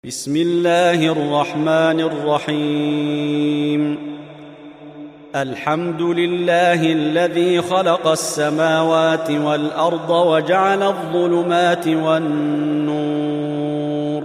بسم الله الرحمن الرحيم. الحمد لله الذي خلق السماوات والأرض وجعل الظلمات والنور،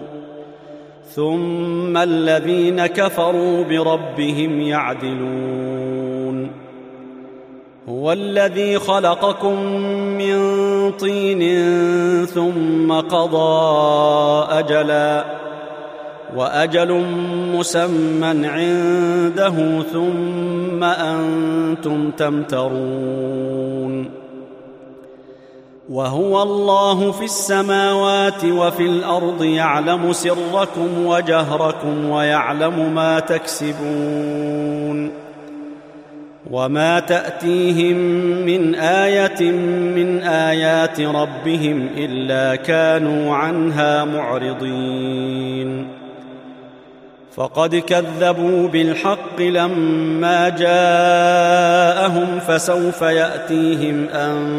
ثم الذين كفروا بربهم يعدلون. هو الذي خلقكم من طين ثم قضى أجلا، وأجل مسمى عنده، ثم أنتم تمترون. وهو الله في السماوات وفي الأرض، يعلم سركم وجهركم ويعلم ما تكسبون. وما تأتيهم من آية من آيات ربهم إلا كانوا عنها معرضين. فقد كذبوا بالحق لما جاءهم، فسوف يأتيهم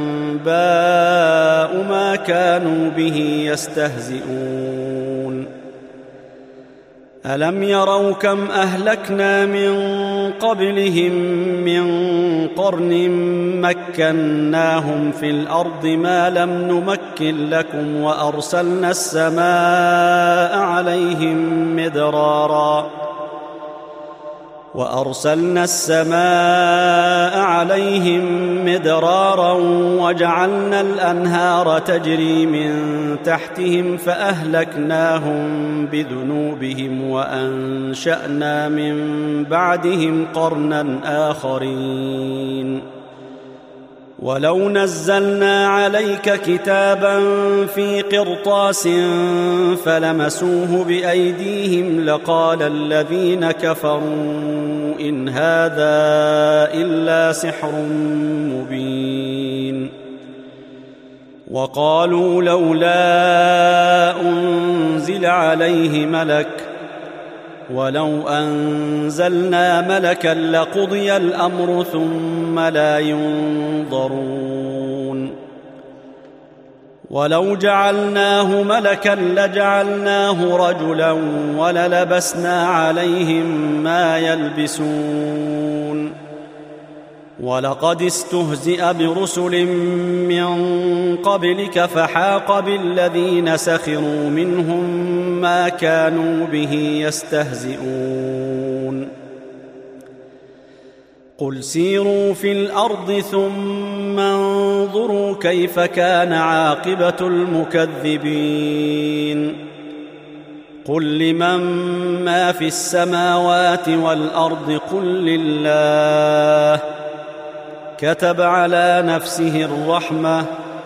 أنباء ما كانوا به يستهزئون. ألم يروا كم أهلكنا من قبلهم من قرن مكناهم في الأرض ما لم نمكن لكم، وأرسلنا السماء عليهم مدرارا وجعلنا الأنهار تجري من تحتهم، فأهلكناهم بذنوبهم وأنشأنا من بعدهم قرنا آخرين. ولو نزلنا عليك كتابا في قرطاس فلمسوه بأيديهم لقال الذين كفروا إن هذا إلا سحر مبين. وقالوا لولا أنزل عليه ملك، ولو أنزلنا ملكا لقضي الأمر ثم لا ينظرون. ولو جعلناه ملكا لجعلناه رجلا وللبسنا عليهم ما يلبسون. ولقد استهزئ برسل من قبلك فحاق بالذين سخروا منهم ما كانوا به يستهزئون. قل سيروا في الأرض ثم انظروا كيف كان عاقبة المكذبين. قل لمن ما في السماوات والأرض قل لله. كتب على نفسه الرحمة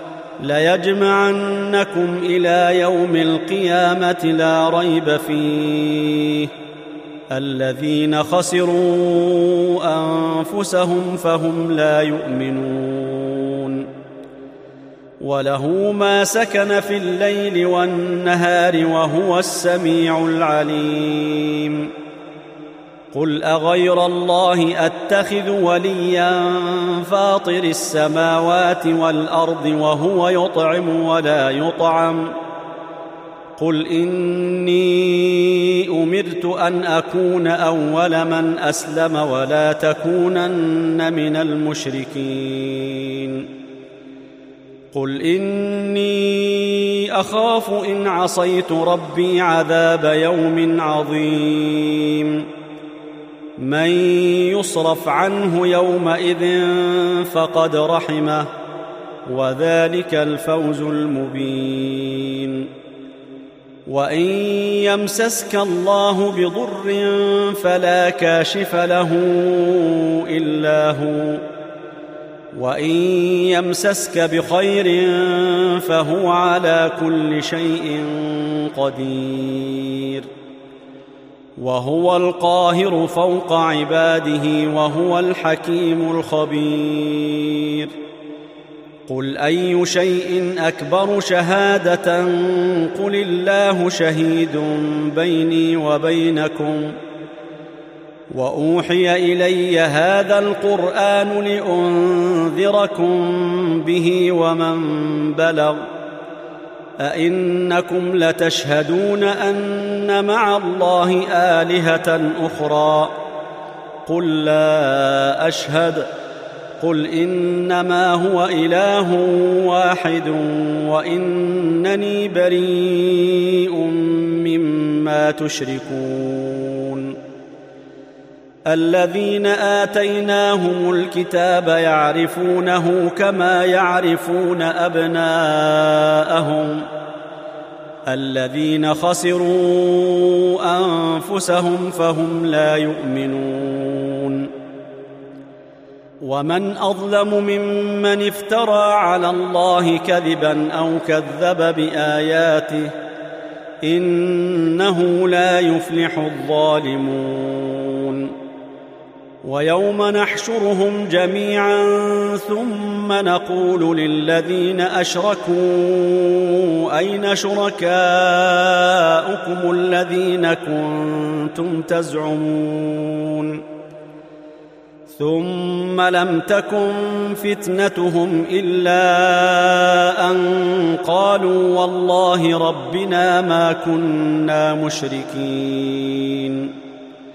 ليجمعنكم إلى يوم القيامة لا ريب فيه. الذين خسروا أنفسهم فهم لا يؤمنون. وله ما سكن في الليل والنهار وهو السميع العليم. قل أغير الله أتخذ وليا فاطر السماوات والأرض وهو يطعم ولا يطعم. قل إني أمرت أن أكون أول من أسلم ولا تكونن من المشركين. قل إني أخاف إن عصيت ربي عذاب يوم عظيم. من يصرف عنه يومئذ فقد رحمه، وذلك الفوز المبين. وإن يمسسك الله بضر فلا كاشف له إلا هو، وإن يمسسك بخير فهو على كل شيء قدير. وهو القاهر فوق عباده وهو الحكيم الخبير. قل أي شيء أكبر شهادة قل الله شهيد بيني وبينكم. وأوحي إلي هذا القرآن لأنذركم به ومن بلغ أئنكم لتشهدون أن مع الله آلهة أخرى؟ قل لا أشهد. قل إنما هو إله واحد وإنني بريء مما تشركون. الذين آتيناهم الكتاب يعرفونه كما يعرفون أبناءهم الذين خسروا أنفسهم فهم لا يؤمنون. ومن أظلم ممن افترى على الله كذبا أو كذب بآياته إنه لا يفلح الظالمون. ويوم نحشرهم جميعا ثم نقول للذين أشركوا أين شركاؤكم الذين كنتم تزعمون ثم لم تكن فتنتهم إلا أن قالوا والله ربنا ما كنا مشركين.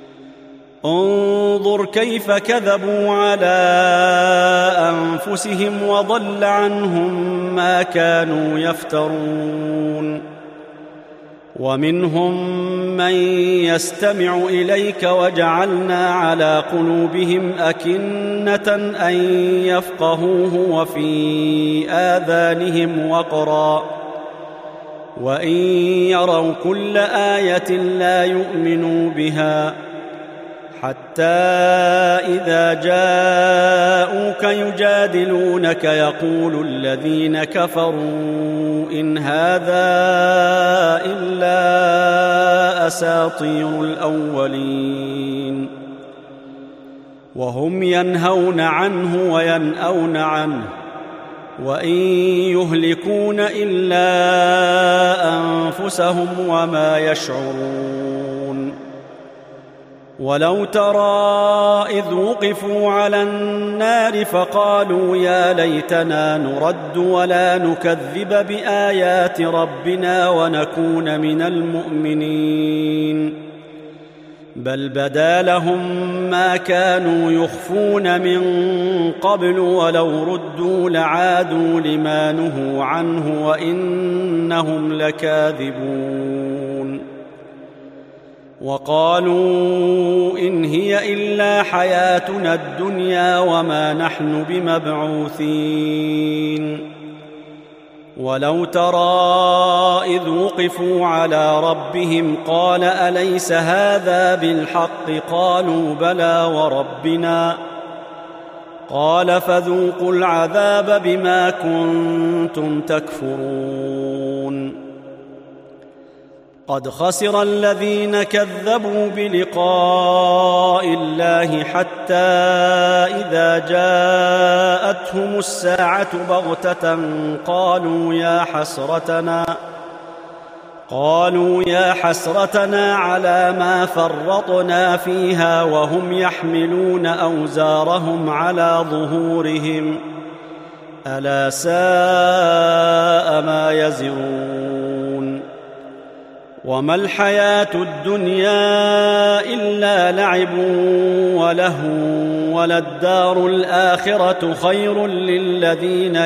انظر كيف كذبوا على أنفسهم وضل عنهم ما كانوا يفترون. ومنهم من يستمع إليك وجعلنا على قلوبهم أكنة أن يفقهوه وفي آذانهم وقرا وإن يروا كل آية لا يؤمنوا بها حتى إذا جاءوك يجادلونك يقول الذين كفروا إن هذا إلا أساطير الأولين. وهم ينهون عنه وينأون عنه وإن يهلكون إلا أنفسهم وما يشعرون. ولو ترى إذ وقفوا على النار فقالوا يا ليتنا نرد ولا نكذب بآيات ربنا ونكون من المؤمنين بل بدا لهم ما كانوا يخفون من قبل ولو ردوا لعادوا لما نهوا عنه وإنهم لكاذبون. وقالوا إن هي إلا حياتنا الدنيا وما نحن بمبعوثين. ولو ترى إذ وقفوا على ربهم قال أليس هذا بالحق قالوا بلى وربنا قال فذوقوا العذاب بما كنتم تكفرون. قد خسر الذين كذبوا بلقاء الله حتى إذا جاءتهم الساعة بغتة قالوا يا حسرتنا على ما فرطنا فيها وهم يحملون أوزارهم على ظهورهم ألا ساء ما يزرون. وما الحياة الدنيا إلا لعب ولهو وللدار الآخرة خير للذين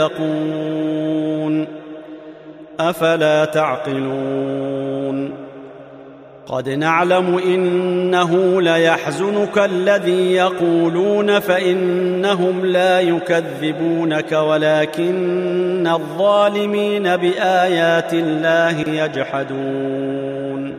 يتقون أفلا تعقلون. قد نعلم إنه ليحزنك الذي يقولون فإنهم لا يكذبونك ولكن الظالمين بآيات الله يجحدون.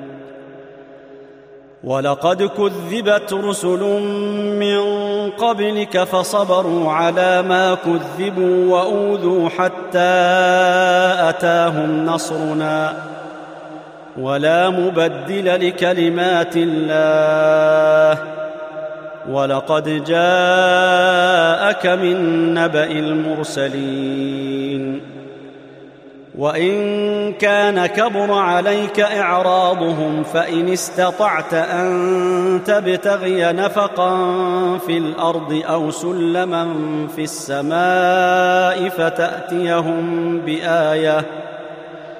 ولقد كذبت رسل من قبلك فصبروا على ما كذبوا وأوذوا حتى أتاهم نصرنا ولا مبدل لكلمات الله ولقد جاءك من نبأ المرسلين. وإن كان كبر عليك إعراضهم فإن استطعت أن تبتغي نفقا في الأرض أو سلما في السماء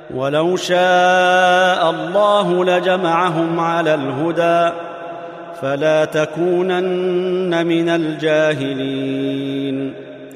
ولو شاء الله لجمعهم على الهدى فلا تكونن من الجاهلين.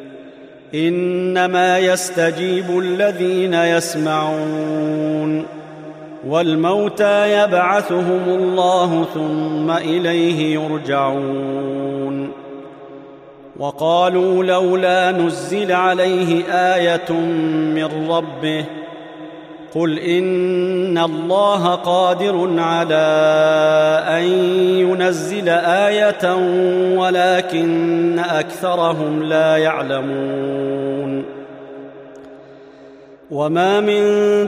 إنما يستجيب الذين يسمعون، والموتى يبعثهم الله ثم إليه يرجعون. وقالوا لولا نزل عليه آية من ربه قل إن الله قادر على أن ينزل آية ولكن أكثرهم لا يعلمون. وما من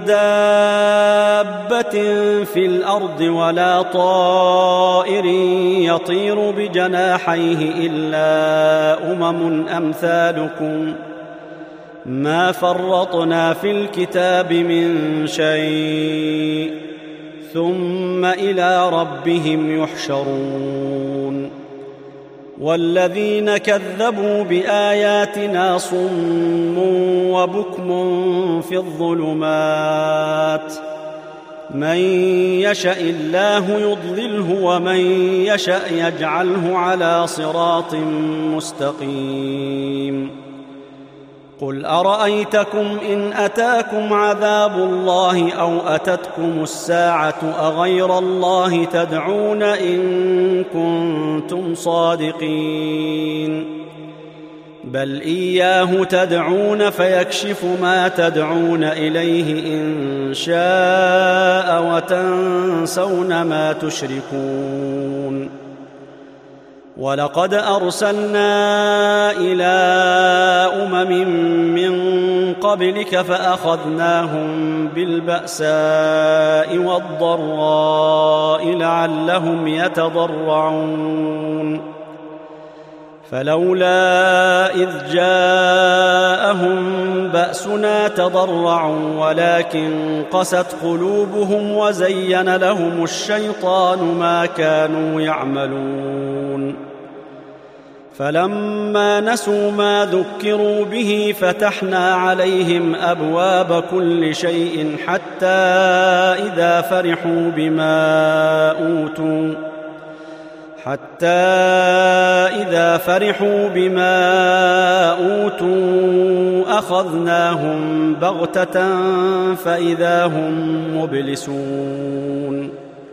دابة في الأرض ولا طائر يطير بجناحيه إلا أمثالكم ما فرطنا في الكتاب من شيء ثم إلى ربهم يحشرون. والذين كذبوا بآياتنا صم وبكم في الظلمات من يشأ الله يضلله ومن يشأ يجعله على صراط مستقيم. قل أرأيتكم إن أتاكم عذاب الله أو أتتكم الساعة أغير الله تدعون إن كنتم صادقين؟ بل إياه تدعون فيكشف ما تدعون إليه إن شاء وتنسون ما تشركون. ولقد أرسلنا إلى من قبلك فأخذناهم بالبأساء والضراء لعلهم يتضرعون. فلولا إذ جاءهم بأسنا تضرعوا ولكن قست قلوبهم وزين لهم الشيطان ما كانوا يعملون. فلما نسوا ما ذكروا به فتحنا عليهم أبواب كل شيء حتى إذا فرحوا بما أوتوا أخذناهم بغتة فإذا هم مبلسون.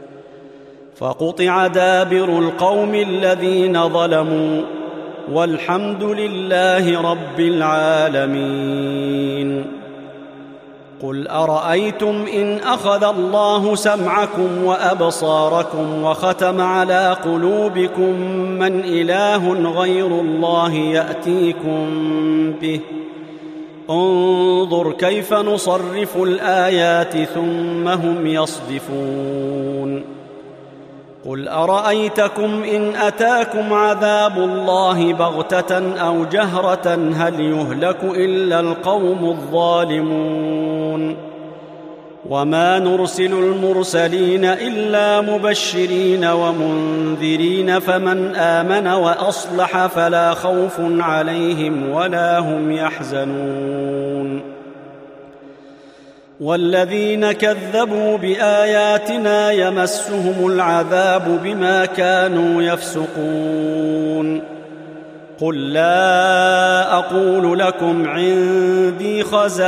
فقطع دابر القوم الذين ظلموا والحمد لله رب العالمين. قل أرأيتم إن أخذ الله سمعكم وأبصاركم وختم على قلوبكم من إله غير الله يأتيكم به انظر كيف نصرف الآيات ثم هم يصدفون. قل أرأيتكم إن أتاكم عذاب الله بغتة أو جهرة هل يهلك إلا القوم الظالمون. وما نرسل المرسلين إلا مبشرين ومنذرين فمن آمن وأصلح فلا خوف عليهم ولا هم يحزنون. والذين كذبوا بآياتنا يمسهم العذاب بما كانوا يفسقون. قل لا أقول لكم عندي خزائن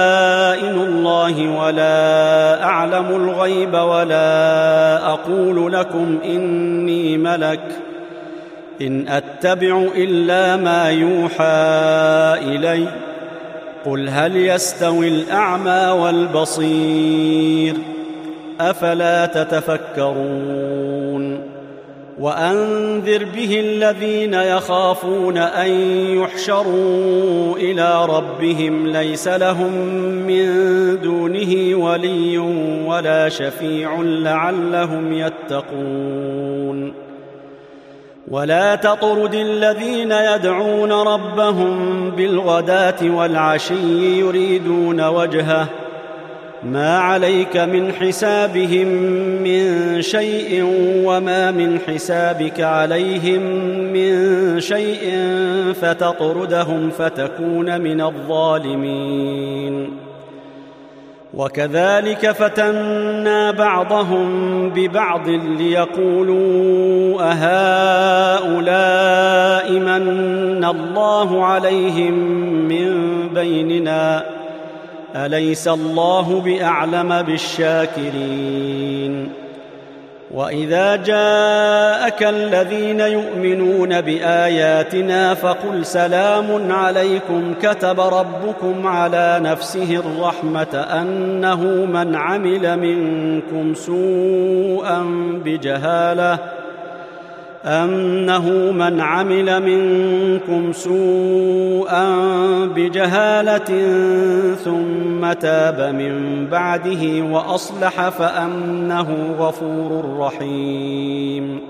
الله ولا أعلم الغيب ولا أقول لكم إني ملك إن أتبع إلا ما يوحى إلي قل هل يستوي الأعمى والبصير أفلا تتفكرون. وأنذر به الذين يخافون أن يحشروا إلى ربهم ليس لهم من دونه ولي ولا شفيع لعلهم يتقون. ولا تطرد الذين يدعون ربهم بالغداة والعشي يريدون وجهه ما عليك من حسابهم من شيء وما من حسابك عليهم من شيء فتطردهم فتكون من الظالمين. وكذلك فتنا بعضهم ببعض ليقولوا أهؤلاء من الله عليهم من بيننا أليس الله بأعلم بالشاكرين وإذا جاءك الذين يؤمنون بآياتنا فقل سلام عليكم كتب ربكم على نفسه الرحمة أنه من عمل منكم سوءا بجهالة ثم تاب من بعده وأصلح فأنه غفور رحيم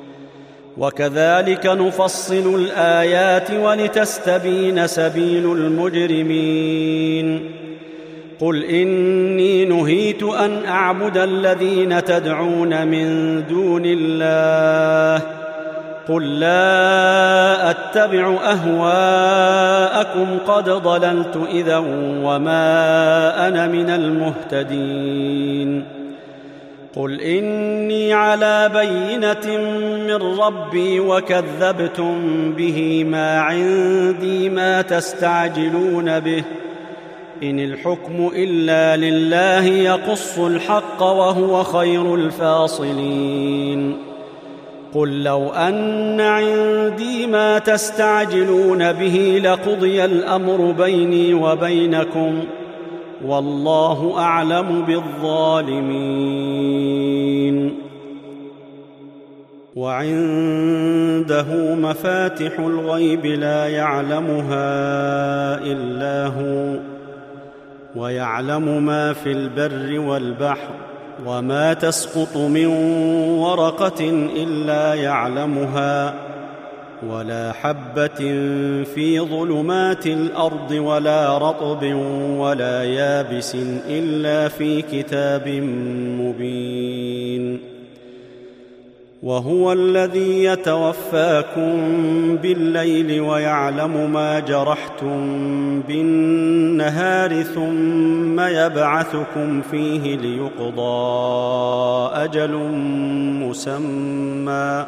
وكذلك نفصل الآيات ولتستبين سبيل المجرمين قل إني نهيت أن أعبد الذين تدعون من دون الله قل لا أتبع أهواءكم قد ضللت إذا وما أنا من المهتدين قل إني على بينة من ربي وكذبتم به ما عندي ما تستعجلون به إن الحكم إلا لله يقص الحق وهو خير الفاصلين قل لو أن عندي ما تستعجلون به لقضي الأمر بيني وبينكم والله أعلم بالظالمين وعنده مفاتح الغيب لا يعلمها إلا هو ويعلم ما في البر والبحر وما تسقط من ورقة إلا يعلمها ولا حبة في ظلمات الأرض ولا رطب ولا يابس إلا في كتاب مبين وهو الذي يتوفاكم بالليل ويعلم ما جرحتم بالنهار ثم يبعثكم فيه ليقضى أجل مسمى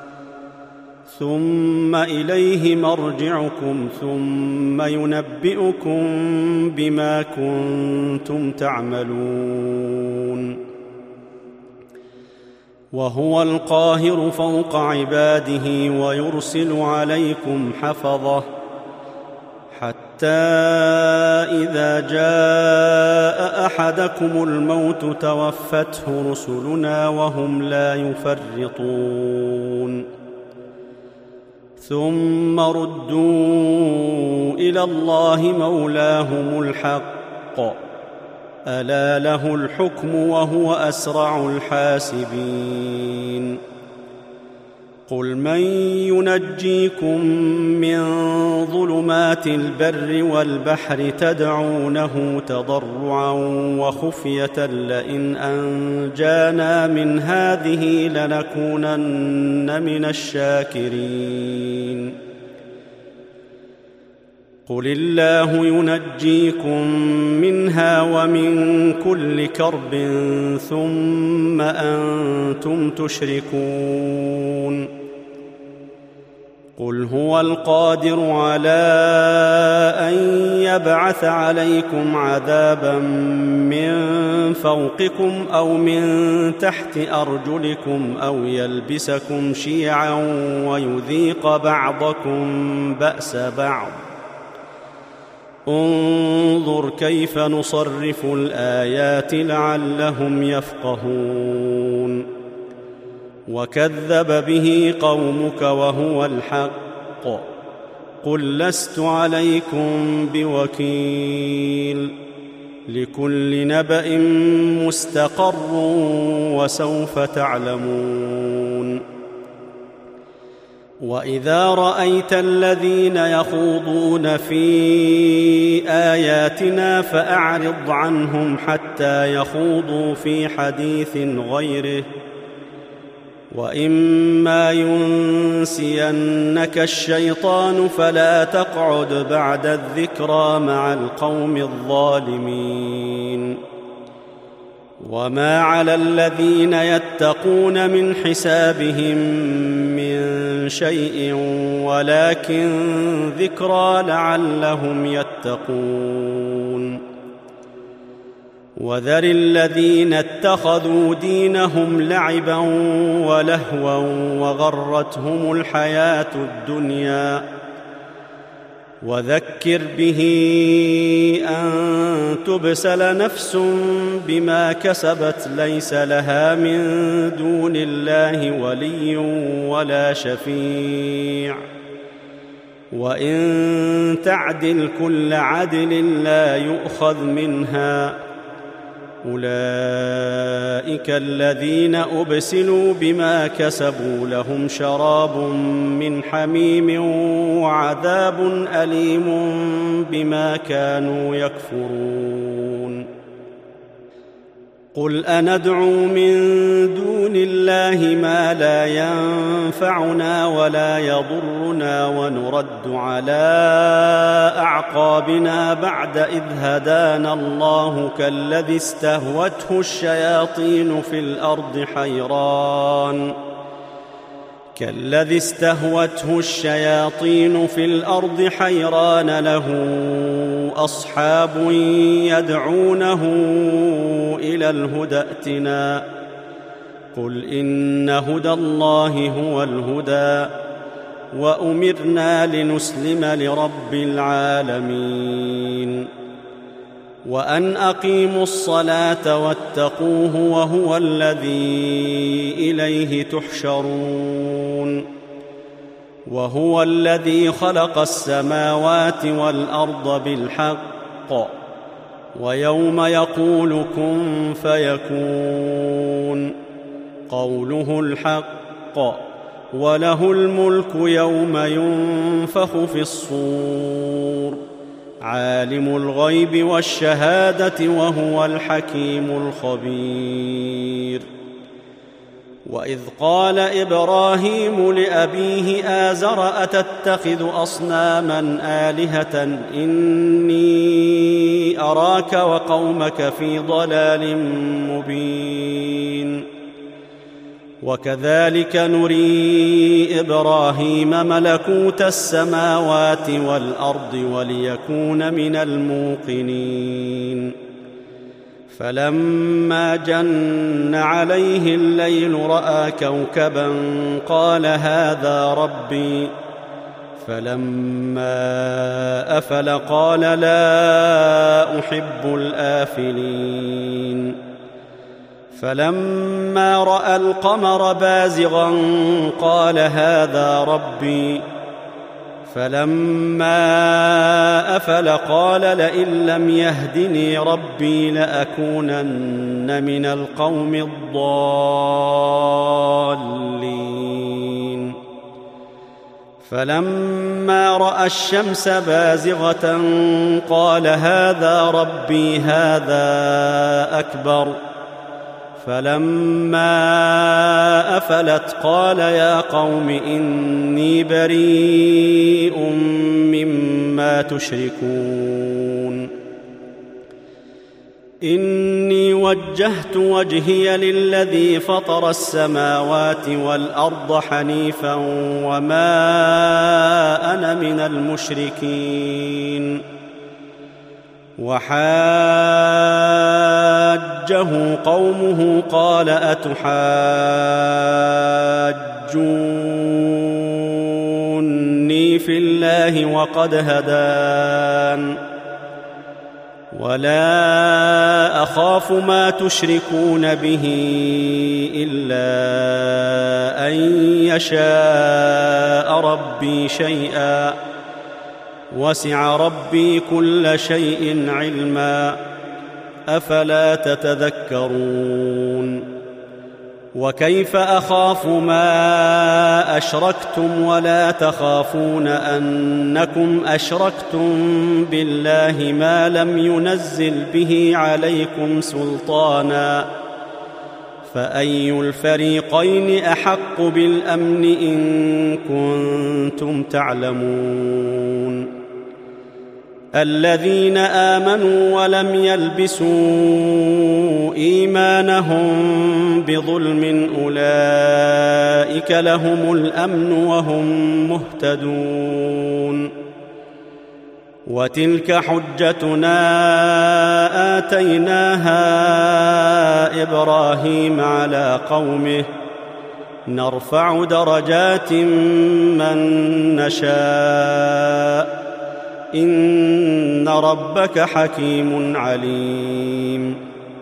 ثم إليه مرجعكم ثم ينبئكم بما كنتم تعملون وهو القاهر فوق عباده ويرسل عليكم حفظه حتى إذا جاء أحدكم الموت توفته رسلنا وهم لا يفرطون ثم ردوا إلى الله مولاهم الحق ألا له الحكم وهو أسرع الحاسبين قل من ينجيكم من ظلمات البر والبحر تدعونه تضرعا وخفية لئن أنجانا من هذه لنكونن من الشاكرين قل الله ينجيكم منها ومن كل كرب ثم أنتم تشركون قل هو القادر على أن يبعث عليكم عذابا من فوقكم أو من تحت أرجلكم أو يلبسكم شيعا ويذيق بعضكم بأس بعض انظر كيف نصرف الآيات لعلهم يفقهون وكذب به قومك وهو الحق قل لست عليكم بوكيل لكل نبأ مستقر وسوف تعلمون وإذا رأيت الذين يخوضون في آياتنا فأعرض عنهم حتى يخوضوا في حديث غيره وإما ينسينك الشيطان فلا تقعد بعد الذكرى مع القوم الظالمين وما على الذين يتقون من حسابهم من شيء ولكن ذكرى لعلهم يتقون. وذر الذين اتخذوا دينهم لعبا ولهوا وغرتهم الحياة الدنيا وذكر به أن تبسل نفس بما كسبت ليس لها من دون الله ولي ولا شفيع وإن تعدل كل عدل لا يؤخذ منها. أولئك الذين أبسلوا بما كسبوا لهم شراب من حميم وعذاب أليم بما كانوا يكفرون. قل أندعو من دون الله ما لا ينفعنا ولا يضرنا ونرد على أعقابنا بعد إذ هدانا الله كالذي استهوته الشياطين في الأرض حيران له أصحاب يدعونه إلى الهدى ائتنا. قل إن هدى الله هو الهدى وأمرنا لنسلم لرب العالمين. وأن أقيموا الصلاة واتقوه وهو الذي إليه تحشرون. وهو الذي خلق السماوات والأرض بالحق ويوم يقول كن فيكون قوله الحق وله الملك يوم ينفخ في الصور عالم الغيب والشهادة وهو الحكيم الخبير. وإذ قال إبراهيم لأبيه آزر أتتخذ أصناما آلهة إني أراك وقومك في ضلال مبين. وكذلك نري إبراهيم ملكوت السماوات والأرض وليكون من الموقنين. فلما جن عليه الليل رأى كوكبا قال هذا ربي فلما أفل قال لا أحب الآفلين. فلما رأى القمر بازغا قال هذا ربي فلما أفل قال لئن لم يهدني ربي لأكونن من القوم الضالين. فلما رأى الشمس بازغة قال هذا ربي هذا أكبر فلما أفلت قال يا قوم إني بريء مما تشركون. إني وجهت وجهي للذي فطر السماوات والأرض حنيفا وما أنا من المشركين. وحاجه قومه قال أتحاجوني في الله وقد هدان ولا أخاف ما تشركون به إلا أن يشاء ربي شيئا وسع ربي كل شيء علما أفلا تتذكرون. وكيف أخاف ما أشركتم ولا تخافون أنكم أشركتم بالله ما لم ينزل به عليكم سلطانا فأي الفريقين أحق بالأمن إن كنتم تعلمون. الذين آمنوا ولم يلبسوا إيمانهم بظلم أولئك لهم الأمن وهم مهتدون. وتلك حجتنا آتيناها إبراهيم على قومه نرفع درجات من نشاء إن ربك حكيم عليم.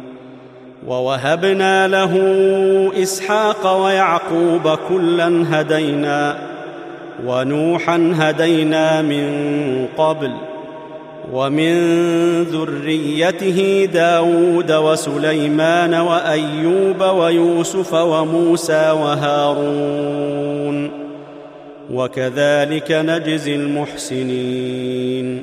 ووهبنا له إسحاق ويعقوب كلا هدينا ونوحا هدينا من قبل ومن ذريته داود وسليمان وأيوب ويوسف وموسى وهارون وكذلك نجزي المحسنين.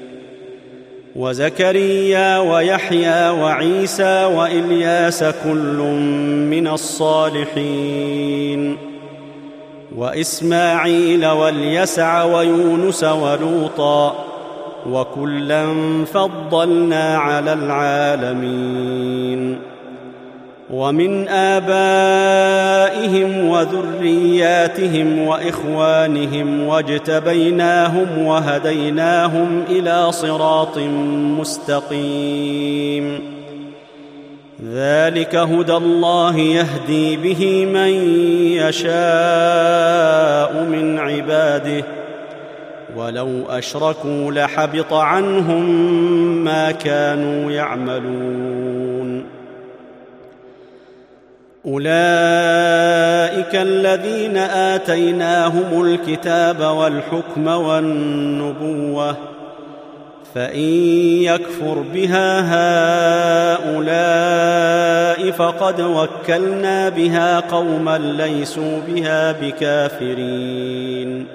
وزكريا ويحيى وعيسى وإلياس كل من الصالحين وإسماعيل واليسع ويونس ولوطا وكلا فضلنا على العالمين. ومن آبائهم وذرياتهم وإخوانهم واجتبيناهم وهديناهم إلى صراط مستقيم. ذلك هدى الله يهدي به من يشاء من عباده ولو أشركوا لحبط عنهم ما كانوا يعملون. أولئك الذين آتيناهم الكتاب والحكم والنبوة فإن يكفر بها هؤلاء فقد وكلنا بها قوما ليسوا بها بكافرين.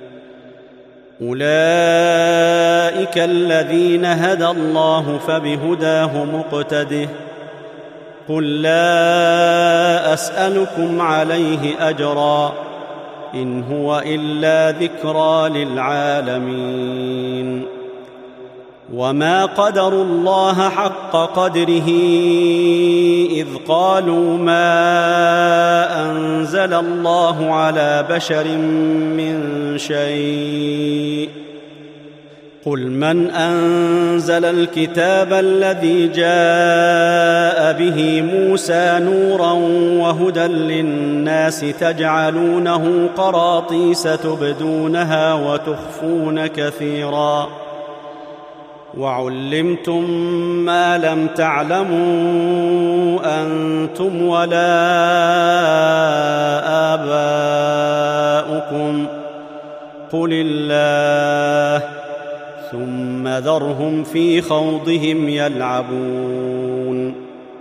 أولئك الذين هدى الله فبهداه مقتده قل لا أسألكم عليه أجرا إن هو إلا ذكرى للعالمين. وما قدروا الله حق قدره إذ قالوا ما أنزل الله على بشر من شيء قل من أنزل الكتاب الذي جاء به موسى نورا وهدى للناس تجعلونه قراطيس تبدونها وتخفون كثيرا وعلمتم ما لم تعلموا أنتم ولا آباؤكم قل الله ثم ذرهم في خوضهم يلعبون.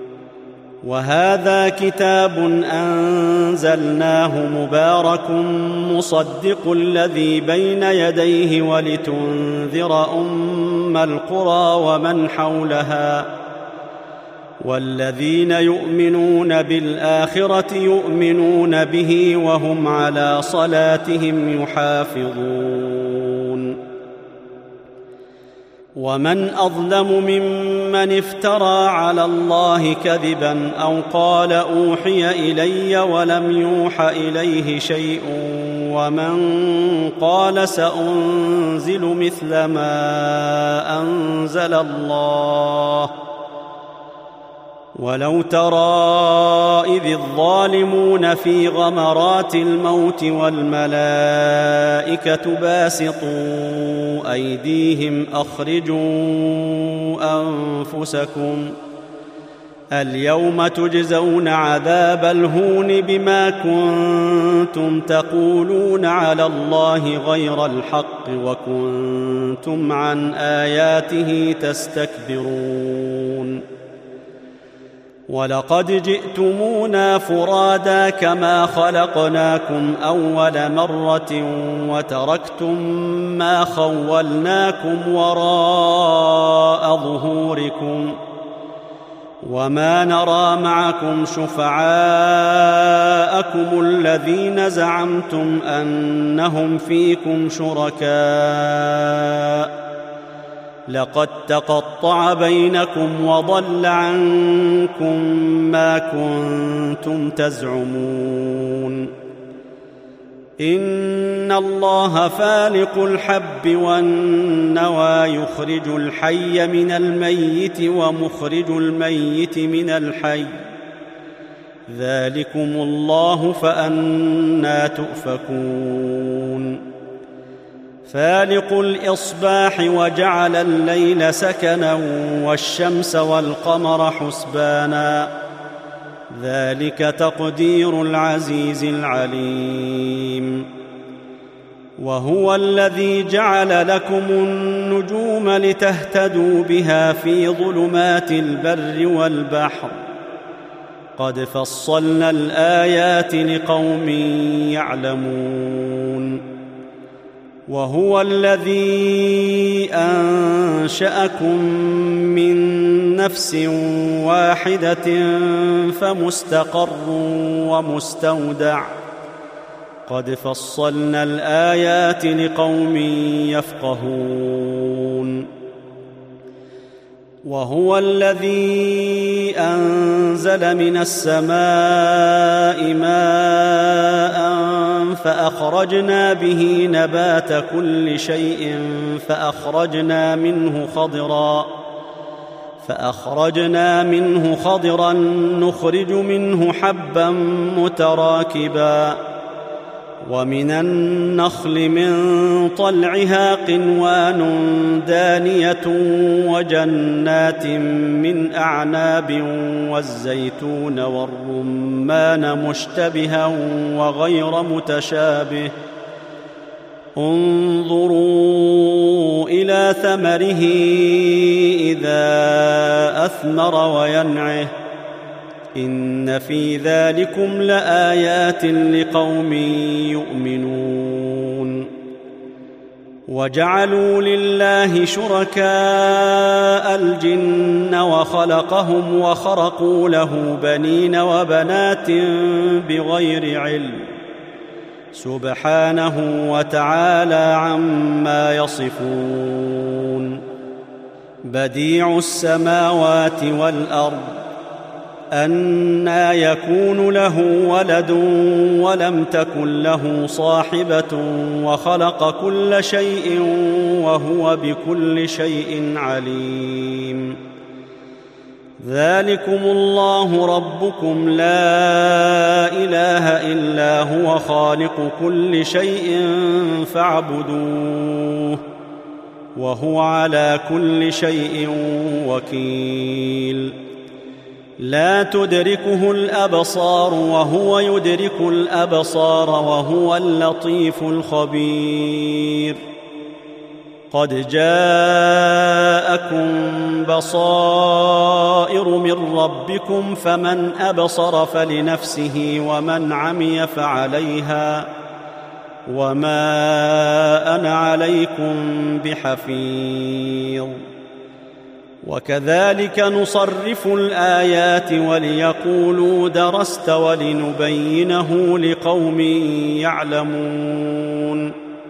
وهذا كتاب أنزلناه مبارك مصدق الذي بين يديه ولتنذر أم القرى ومن حولها والذين يؤمنون بالآخرة يؤمنون به وهم على صلاتهم يحافظون. ومن أظلم ممن افترى على الله كذبا أو قال أوحي إلي ولم يوح إليه شيء ومن قال سأنزل مثل ما أنزل الله ولو ترى إذ الظالمون في غمرات الموت والملائكة باسطوا أيديهم أخرجوا أنفسكم اليوم تجزون عذاب الهون بما كنتم تقولون على الله غير الحق وكنتم عن آياته تستكبرون. ولقد جئتمونا فرادا كما خلقناكم أول مرة وتركتم ما خولناكم وراء ظهوركم وما نرى معكم شفعاءكم الذين زعمتم أنهم فيكم شركاء لقد تقطع بينكم وضل عنكم ما كنتم تزعمون إن الله فالق الحب والنوى يخرج الحي من الميت ومخرج الميت من الحي ذلكم الله فأنى تؤفكون فالق الإصباح وجعل الليل سكنا والشمس والقمر حسبانا ذلك تقدير العزيز العليم وهو الذي جعل لكم النجوم لتهتدوا بها في ظلمات البر والبحر قد فصلنا الآيات لقوم يعلمون وهو الذي أنشأكم من نفس واحدة فمستقر ومستودع قد فصلنا الآيات لقوم يفقهون وهو الذي أنزل من السماء ماء فأخرجنا به نبات كل شيء فأخرجنا منه خضرا نخرج منه حبا متراكبا ومن النخل من طلعها قنوان دانية وجنات من أعناب والزيتون والرمان مشتبها وغير متشابه انظروا إلى ثمره إذا أثمر وينعه إن في ذلكم لآيات لقوم يؤمنون وجعلوا لله شركاء الجن وخلقهم وخرقوا له بنين وبنات بغير علم سبحانه وتعالى عما يصفون بديع السماوات والأرض أنى يكون له ولد ولم تكن له صاحبة وخلق كل شيء وهو بكل شيء عليم ذلكم الله ربكم لا إله إلا هو خالق كل شيء فاعبدوه وهو على كل شيء وكيل لا تدركه الأبصار وهو يدرك الأبصار وهو اللطيف الخبير قد جاءكم بصائر من ربكم فمن أبصر فلنفسه ومن عمي فعليها وما أنا عليكم بحفيظ وكذلك نصرف الآيات وليقولوا درست ولنبينه لقوم يعلمون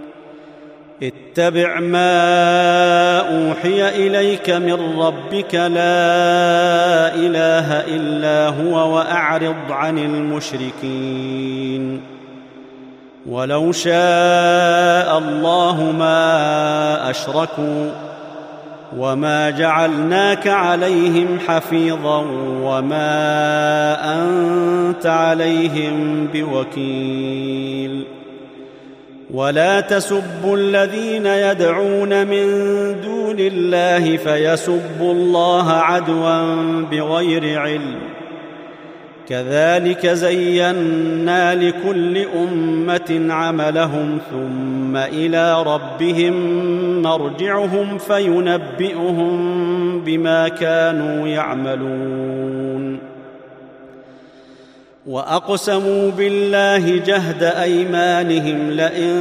اتبع ما أوحي إليك من ربك لا إله إلا هو وأعرض عن المشركين ولو شاء الله ما أشركوا وما جعلناك عليهم حفيظا وما أنت عليهم بوكيل ولا تسبوا الذين يدعون من دون الله فيسبوا الله عدوا بغير علم كذلك زينا لكل أمة عملهم ثم إلى ربهم مرجعهم فينبئهم بما كانوا يعملون وأقسموا بالله جهد أيمانهم لئن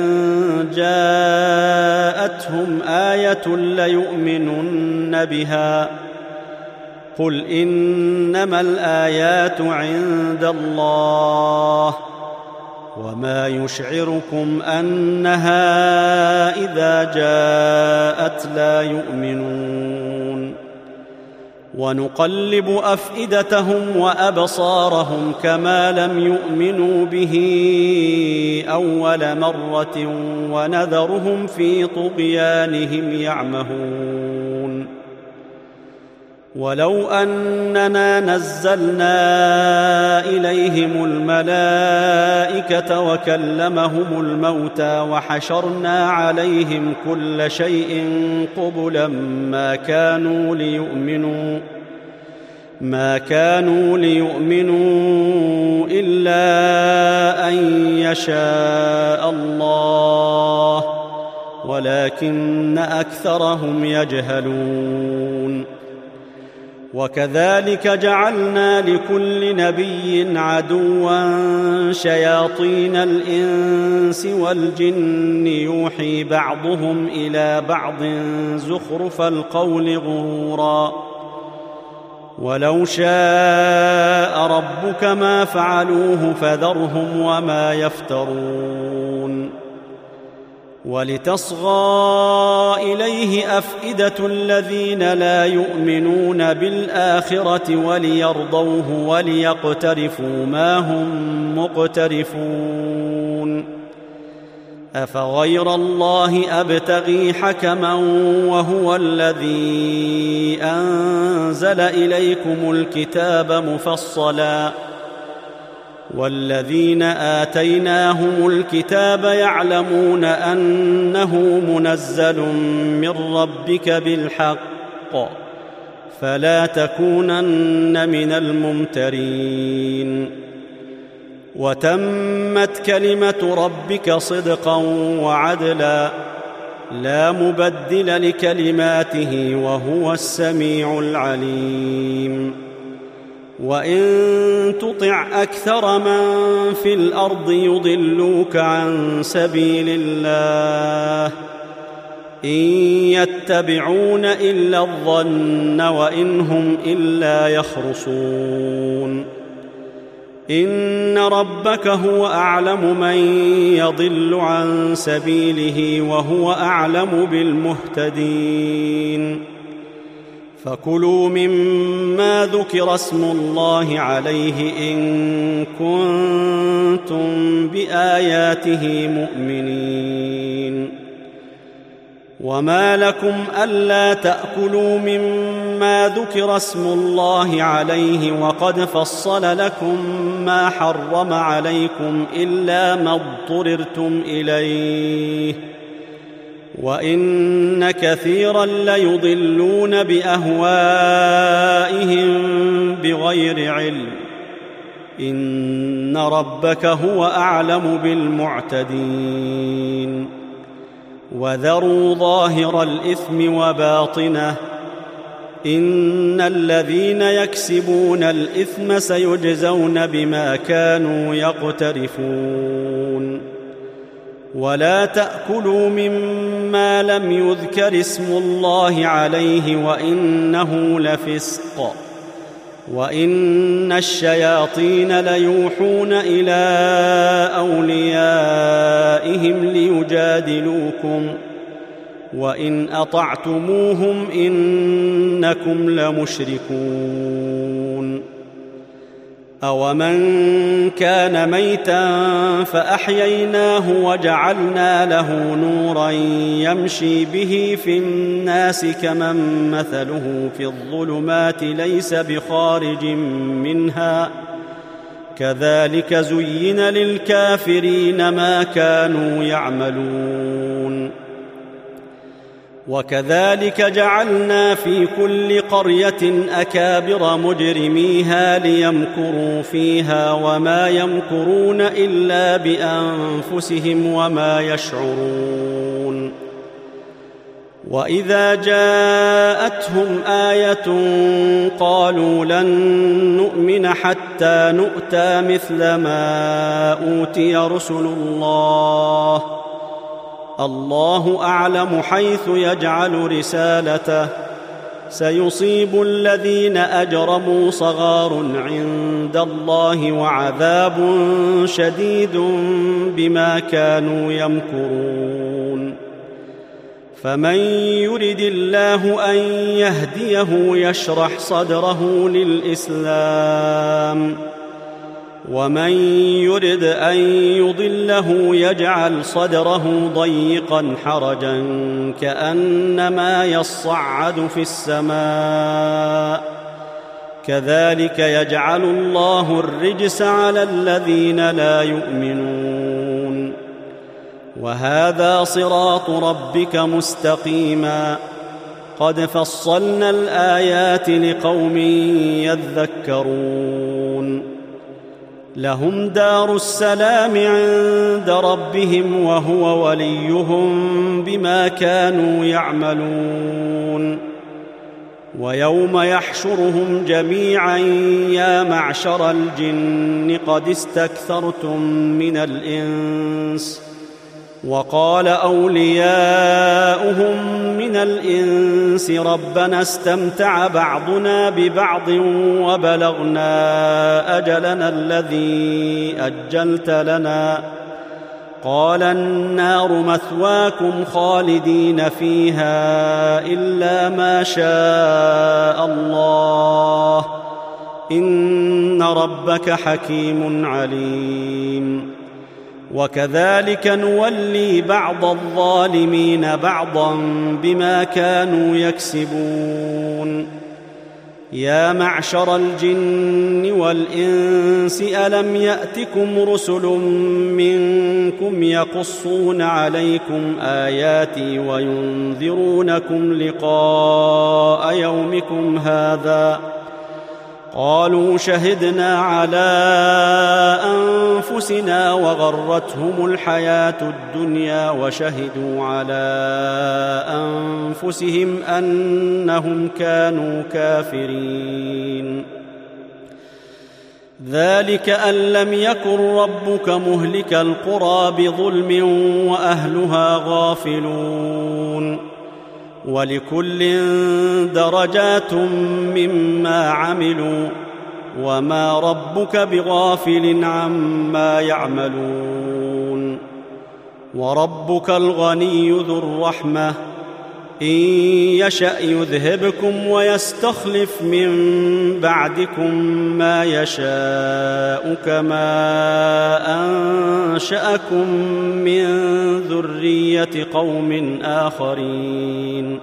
جاءتهم آية ليؤمنن بها قل إنما الآيات عند الله وما يشعركم أنها إذا جاءت لا يؤمنون ونقلب أفئدتهم وأبصارهم كما لم يؤمنوا به أول مرة ونذرهم في طغيانهم يعمهون ولو أننا نزلنا إليهم الملائكة وكلمهم الموتى وحشرنا عليهم كل شيء قبلا ما كانوا ليؤمنوا إلا أن يشاء الله ولكن أكثرهم يجهلون وكذلك جعلنا لكل نبي عدوا شياطين الإنس والجن يوحي بعضهم إلى بعض زخرف القول غرورا ولو شاء ربك ما فعلوه فذرهم وما يفترون ولتصغى إليه أفئدة الذين لا يؤمنون بالآخرة وليرضوه وليقترفوا ما هم مقترفون أفغير الله أبتغي حكما وهو الذي أنزل إليكم الكتاب مفصلا والذين آتيناهم الكتاب يعلمون أنه منزل من ربك بالحق فلا تكونن من الممترين وتمت كلمة ربك صدقا وعدلا لا مبدل لكلماته وهو السميع العليم وإن تطع أكثر من في الأرض يضلوك عن سبيل الله إن يتبعون إلا الظن وإن هم إلا يخرصون إن ربك هو أعلم من يضل عن سبيله وهو أعلم بالمهتدين فكلوا مما ذكر اسم الله عليه إن كنتم بآياته مؤمنين وما لكم ألا تأكلوا مما ذكر اسم الله عليه وقد فصل لكم ما حرم عليكم إلا ما اضطررتم إليه وإن كثيرا ليضلون بأهوائهم بغير علم إن ربك هو أعلم بالمعتدين وذروا ظاهر الإثم وباطنه إن الذين يكسبون الإثم سيجزون بما كانوا يقترفون ولا تأكلوا مما لم يذكر اسم الله عليه وإنه لفسق وإن الشياطين ليوحون إلى أوليائهم ليجادلوكم وإن أطعتموهم إنكم لمشركون أومن كان ميتا فأحييناه وجعلنا له نورا يمشي به في الناس كمن مثله في الظلمات ليس بخارج منها كذلك زين للكافرين ما كانوا يعملون وكذلك جعلنا في كل قرية أكابر مجرميها ليمكروا فيها وما يمكرون إلا بأنفسهم وما يشعرون وإذا جاءتهم آية قالوا لن نؤمن حتى نؤتى مثل ما أوتي رسل الله أعلم حيث يجعل رسالته سيصيب الذين أجرموا صغار عند الله وعذاب شديد بما كانوا يمكرون. فمن يرد الله أن يهديه يشرح صدره للإسلام، ومن يرد أن يضله يجعل صدره ضيقا حرجا كأنما يصعد في السماء، كذلك يجعل الله الرجس على الذين لا يؤمنون. وهذا صراط ربك مستقيما، قد فصلنا الآيات لقوم يذكرون. لهم دار السلام عند ربهم وهو وليهم بما كانوا يعملون. ويوم يحشرهم جميعا يا معشر الجن قد استكثرتم من الإنس، وقال أولياؤهم من الإنس ربنا استمتع بعضنا ببعض وبلغنا أجلنا الذي أجلت لنا، قال النار مثواكم خالدين فيها إلا ما شاء الله، إن ربك حكيم عليم. وكذلك نولي بعض الظالمين بعضا بما كانوا يكسبون. يا معشر الجن والإنس ألم يأتكم رسل منكم يقصون عليكم آياتي وينذرونكم لقاء يومكم هذا؟ قالوا شهدنا على أنفسنا وغرتهم الحياة الدنيا وشهدوا على أنفسهم أنهم كانوا كافرين. ذلك أن لم يكن ربك مهلك القرى بظلم وأهلها غافلون. ولكل درجات مما عملوا وما ربك بغافل عما يعملون. وربك الغني ذو الرحمة، إن يشأ يذهبكم ويستخلف من بعدكم ما يشاء كما أنشأكم من ذرية قوم آخرين.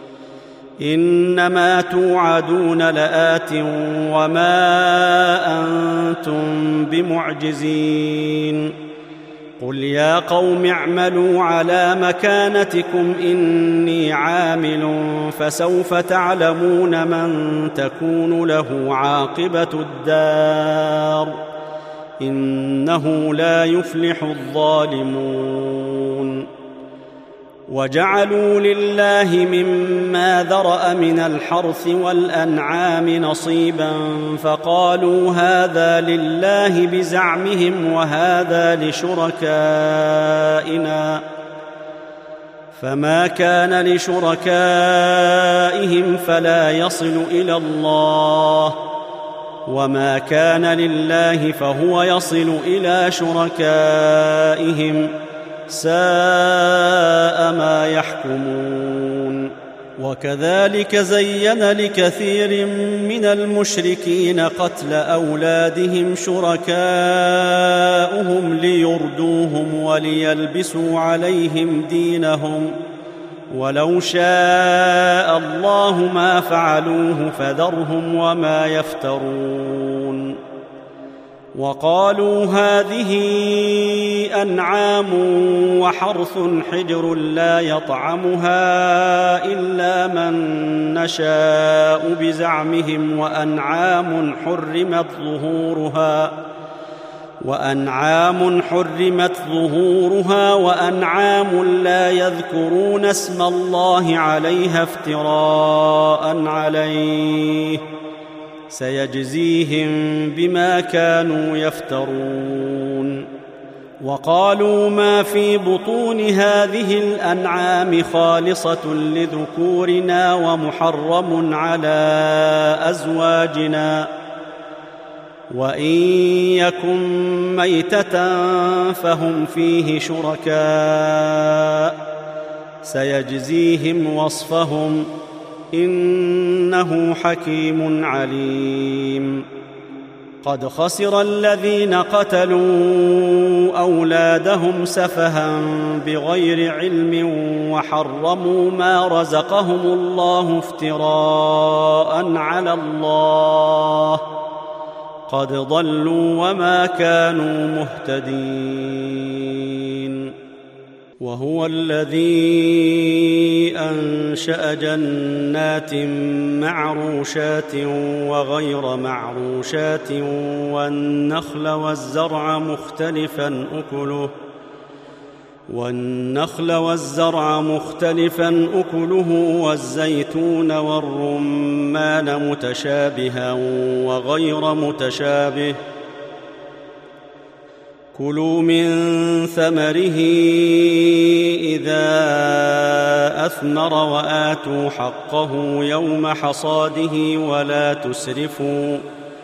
إنما توعدون لآت وما أنتم بمعجزين. قل يا قوم اعملوا على مكانتكم إني عامل فسوف تعلمون من تكون له عاقبة الدار، إنه لا يفلح الظالمون. وجعلوا لله مما ذرأ من الحرث والأنعام نصيبا فقالوا هذا لله بزعمهم وهذا لشركائنا، فما كان لشركائهم فلا يصل إلى الله، وما كان لله فهو يصل إلى شركائهم، ساء ما يحكمون. وكذلك زين لكثير من المشركين قتل أولادهم شركاؤهم ليردوهم وليلبسوا عليهم دينهم، ولو شاء الله ما فعلوه فذرهم وما يفترون. وقالوا هذه أنعام وحرث حجر لا يطعمها إلا من نشاء بزعمهم، وأنعام حرمت ظهورها وأنعام لا يذكرون اسم الله عليها افتراء عليه، سيجزيهم بما كانوا يفترون. وقالوا ما في بطون هذه الأنعام خالصة لذكورنا ومحرم على أزواجنا وإن يكن ميتة فهم فيه شركاء سيجزيهم وصفهم إنه حكيم عليم. قد خسر الذين قتلوا أولادهم سفها بغير علم وحرموا ما رزقهم الله افتراء على الله قد ضلوا وما كانوا مهتدين. وهو الذي أنشأ جنات معروشات وغير معروشات والنخل والزرع مختلفا أكله والزيتون والرمان متشابها وغير متشابه كلوا من ثمره إذا أثمر وآتوا حقه يوم حصاده ولا تسرفوا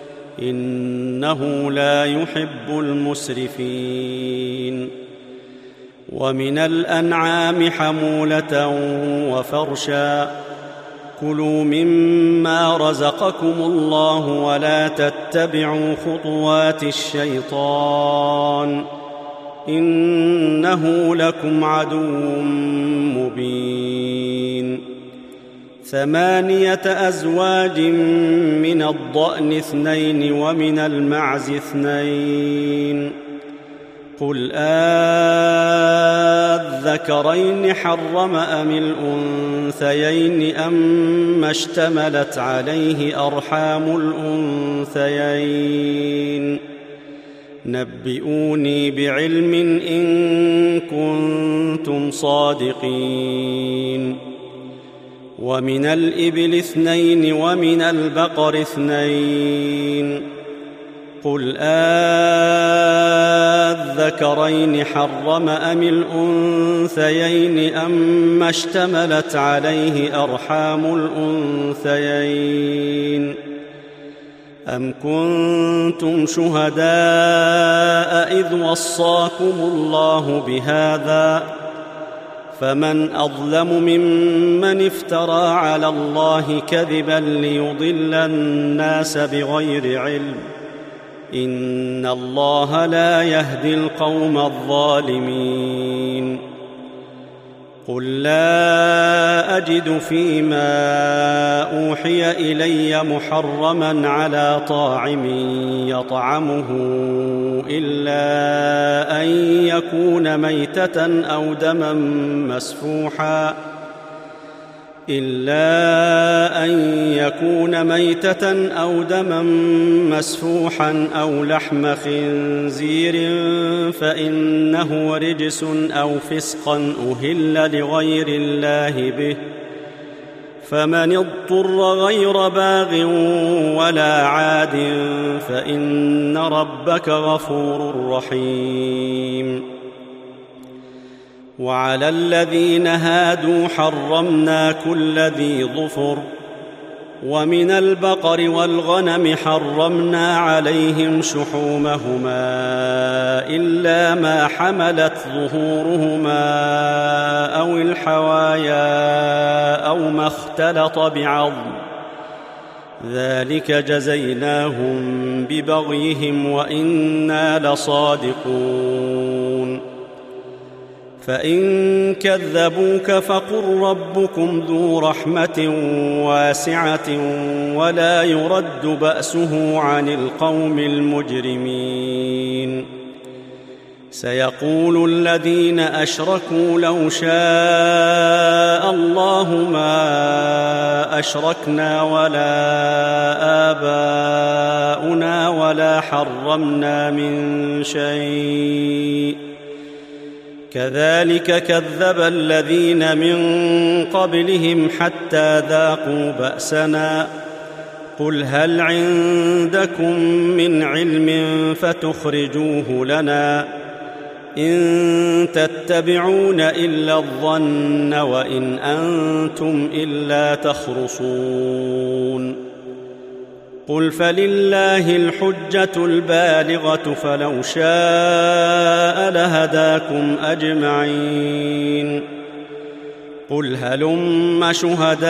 إنه لا يحب المسرفين. ومن الأنعام حمولة وفرشا كلوا مما رزقكم الله ولا تتبعوا خطوات الشيطان إنه لكم عدو مبين. 8 أزواج من الضأن 2 ومن المعز 2 قل أذكرين حرم أم الأنثيين أما اشتملت عليه أرحام الأنثيين نبئوني بعلم إن كنتم صادقين. ومن الإبل 2 ومن البقر 2 قل أذكرين حرم أم الأنثيين أما اشتملت عليه أرحام الأنثيين أم كنتم شهداء إذ وصاكم الله بهذا فمن أظلم ممن افترى على الله كذبا ليضل الناس بغير علم إن الله لا يهدي القوم الظالمين. قل لا أجد فيما أوحي إلي محرما على طاعم يطعمه إلا أن يكون ميتة أو دما مسفوحا أو لحم خنزير فإنه رجس أو فسقا أهل لغير الله به فمن اضطر غير باغ ولا عاد فإن ربك غفور رحيم. وعلى الذين هادوا حرمنا كل ذي ظفر ومن البقر والغنم حرمنا عليهم شحومهما إلا ما حملت ظهورهما أو الحوايا أو ما اختلط بعظم ذلك جزيناهم ببغيهم وإنا لصادقون. فإن كذبوك فقل ربكم ذو رحمة واسعة ولا يرد بأسه عن القوم المجرمين. سيقول الذين أشركوا لو شاء الله ما أشركنا ولا آباؤنا ولا حرمنا من شيء كذلك كذب الذين من قبلهم حتى ذاقوا بأسنا قل هل عندكم من علم فتخرجوه لنا إن تتبعون إلا الظن وإن أنتم إلا تخرصون قل فلله الحجة البالغة فلو شاء لهداكم أجمعين قل هلم شهداءكم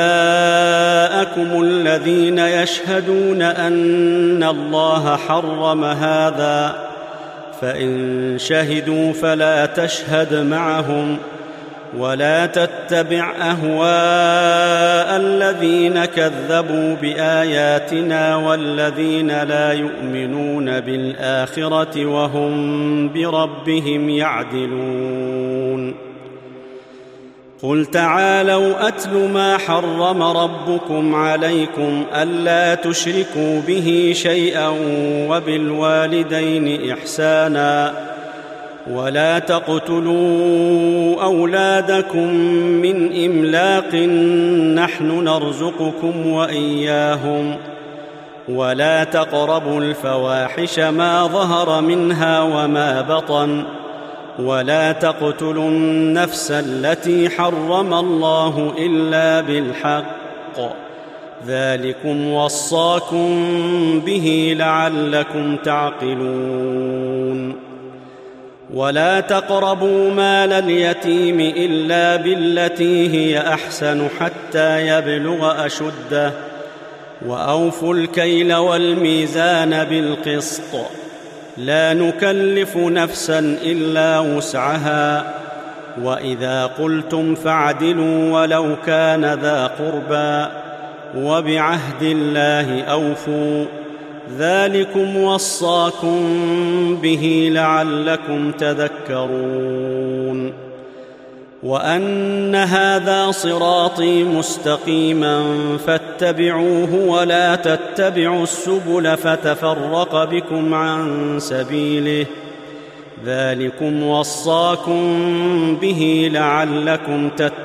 الذين يشهدون أن الله حرم هذا فإن شهدوا فلا تشهد معهم ولا تتبع أهواء الذين كذبوا بآياتنا والذين لا يؤمنون بالآخرة وهم بربهم يعدلون قل تعالوا أتل ما حرم ربكم عليكم ألا تشركوا به شيئا وبالوالدين إحسانا ولا تقتلوا أولادكم من إملاق نحن نرزقكم وإياهم ولا تقربوا الفواحش ما ظهر منها وما بطن ولا تقتلوا النفس التي حرم الله إلا بالحق ذلكم وصاكم به لعلكم تعقلون ولا تقربوا مال اليتيم إلا بالتي هي أحسن حتى يبلغ أشده وأوفوا الكيل والميزان بالقسط لا نكلف نفسا إلا وسعها وإذا قلتم فاعدلوا ولو كان ذا قربى وبعهد الله أوفوا ذلكم وصاكم به لعلكم تذكرون وأن هذا صراطي مستقيما فاتبعوه ولا تتبعوا السبل فتفرق بكم عن سبيله ذلكم وصاكم به لعلكم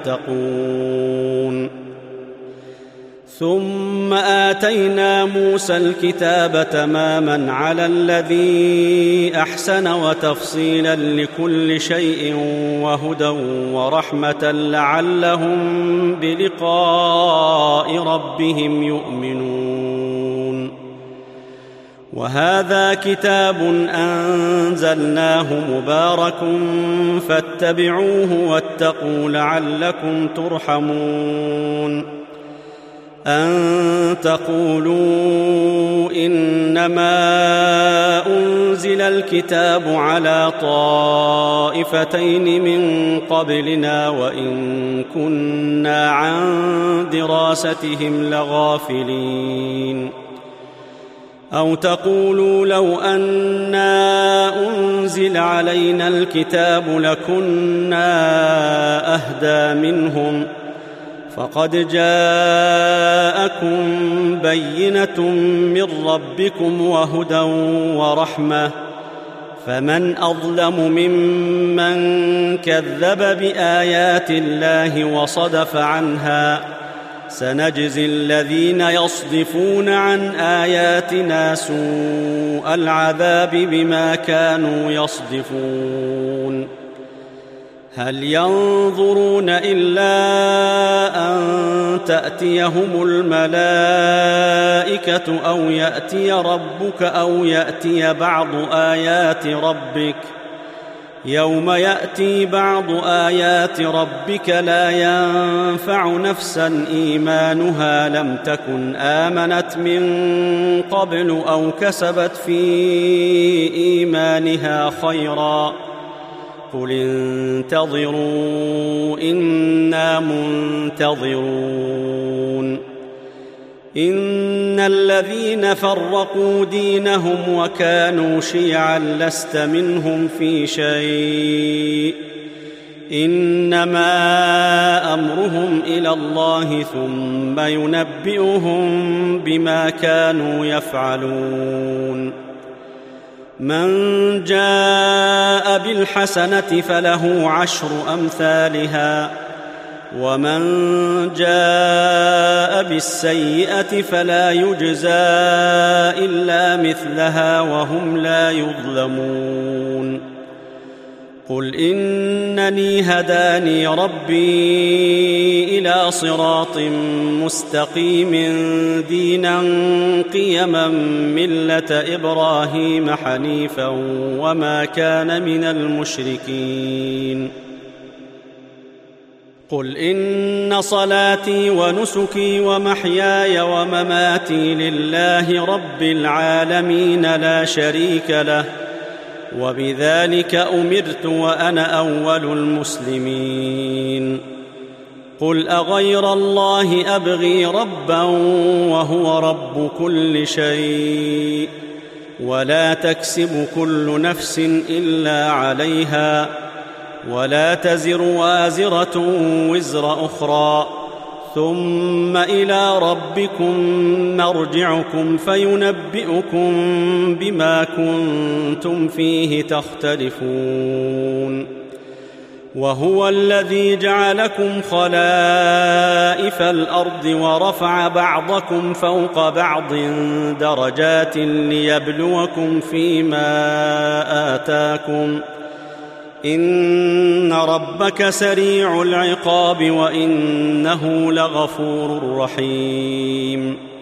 تتقون ثم آتينا موسى الكتاب تماما على الذي أحسن وتفصيلا لكل شيء وهدى ورحمة لعلهم بلقاء ربهم يؤمنون وهذا كتاب أنزلناه مبارك فاتبعوه واتقوا لعلكم ترحمون أن تقولوا إنما أنزل الكتاب على طائفتين من قبلنا وإن كنا عن دراستهم لغافلين أو تقولوا لو أنا أنزل علينا الكتاب لكنا أهدى منهم فقد جاءكم بينة من ربكم وهدى ورحمة فمن أظلم ممن كذب بآيات الله وصدف عنها سنجزي الذين يصدفون عن آياتنا سوء العذاب بما كانوا يصدفون هل ينظرون إلا أن تأتيهم الملائكة أو يأتي ربك أو يأتي بعض آيات ربك يوم يأتي بعض آيات ربك لا ينفع نفسا إيمانها لم تكن آمنت من قبل أو كسبت في إيمانها خيرا قل انتظروا إنا منتظرون إن الذين فرقوا دينهم وكانوا شيعا لست منهم في شيء إنما أمرهم إلى الله ثم ينبئهم بما كانوا يفعلون من جاء بالحسنة فله 10 أمثالها ومن جاء بالسيئة فلا يجزى إلا مثلها وهم لا يظلمون قل إنني هداني ربي إلى صراط مستقيم دينا قيما ملة إبراهيم حنيفا وما كان من المشركين قل إن صلاتي ونسكي ومحياي ومماتي لله رب العالمين لا شريك له وبذلك أمرت وأنا أول المسلمين قل أغير الله أبغي ربا وهو رب كل شيء ولا تكسب كل نفس إلا عليها ولا تزر وازرة وزر أخرى ثم إلى ربكم مرجعكم فينبئكم بما كنتم فيه تختلفون وهو الذي جعلكم خلائف الأرض ورفع بعضكم فوق بعض درجات ليبلوكم فيما آتاكم إن ربك سريع العقاب وإنه لغفور رحيم